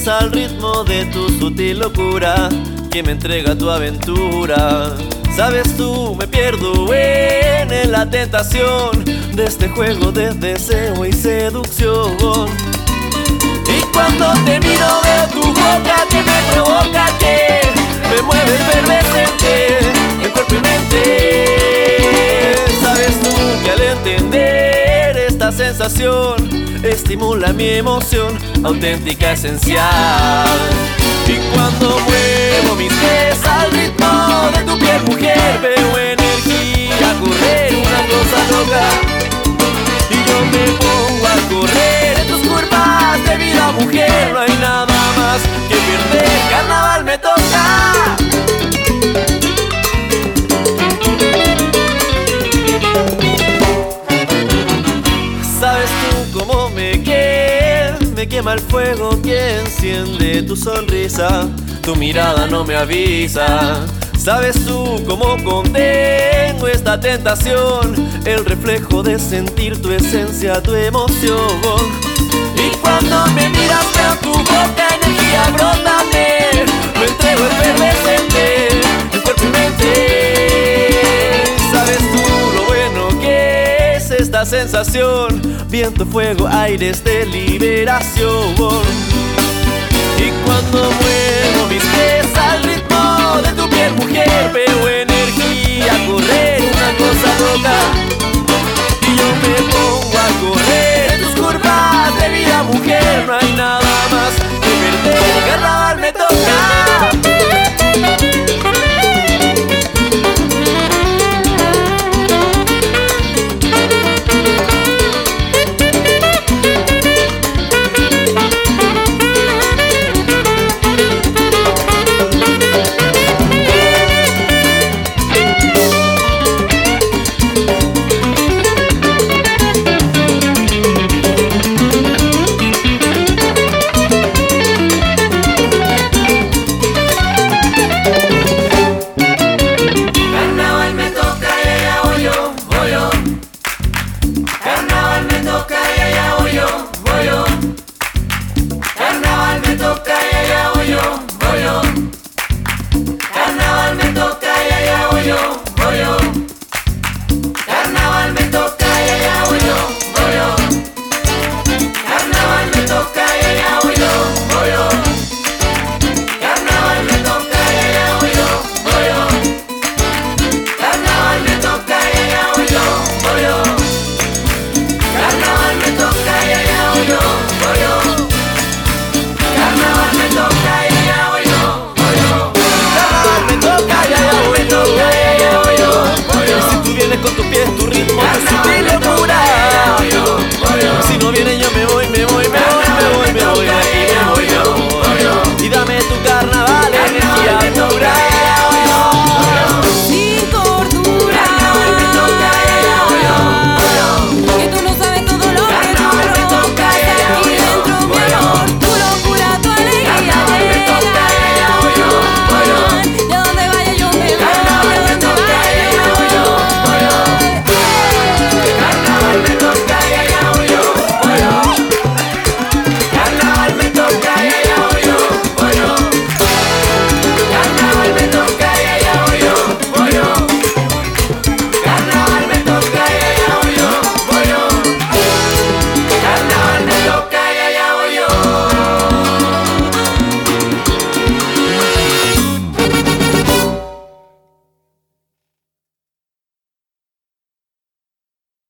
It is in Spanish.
al ritmo de tu sutil locura que me entrega tu aventura. Sabes tú, me pierdo en la tentación de este juego de deseo y seducción. Y cuando te miro veo tu boca que me provoca, que me mueve efervescente en cuerpo y mente. Sabes tú que al entender esta sensación estimula mi emoción auténtica, esencial. Y cuando muevo mis pies al ritmo de tu piel, mujer, veo energía correr, una cosa loca. Y yo me pongo a correr en tus curvas de vida, mujer. No hay nada más que perder, carnaval me toca. ¿Sabes tú cómo me quema el fuego que enciende tu sonrisa? Tu mirada no me avisa. ¿Sabes tú cómo contengo esta tentación? El reflejo de sentir tu esencia, tu emoción. Y cuando me miras veo tu boca, energía brotame. Me entrego efervescente en cuerpo y mente. ¿Sabes tú lo bueno que es esta sensación? Viento, fuego, aires de liberación. Y cuando muevo mis pies al ritmo de tu piel, mujer, veo energía correr, una cosa loca. Y yo me pongo a correr en tus curvas de vida, mujer. No hay nada más que perder, carnaval me toca.